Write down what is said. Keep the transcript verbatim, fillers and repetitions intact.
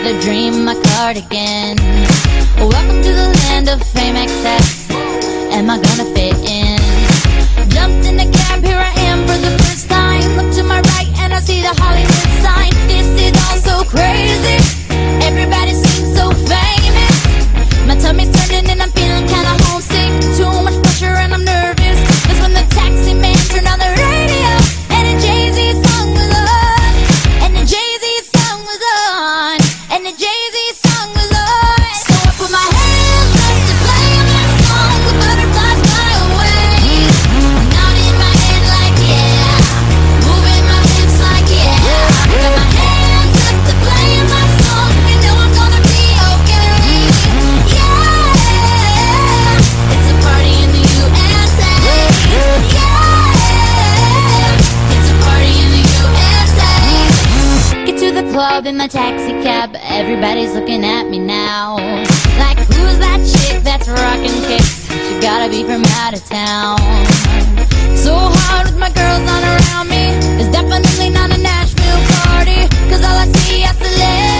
the dream, my cardigan. Welcome to the land of fame excess. Am I gonna fit in? Jumped in the cab, here I am for the first time. Look to my right and I see the Hollywood sign. This is all so crazy. Everybody seems so famous. My tummy's turning and I'm feeling kinda homesick. Too much pressure and I'm nervous. That's when the taxi man turned on the radio, and a Jay-Z song was on. And the Jay-Z song was on. And the Jay-Z song was on. So I put my hands up to play my song. The butterflies fly away. Nod in my head like yeah. Moving my hips like yeah. I got my hands up to play my song. You know I'm gonna be okay. Yeah. It's a party in the U S A. Yeah. It's a party in the U S A. Get to the club in my taxi cab. Everybody's looking at me now. Like, who's that chick that's rockin' kicks? She gotta be from out of town. So hard with my girls on around me. It's definitely not a Nashville party, 'cause all I see is the left.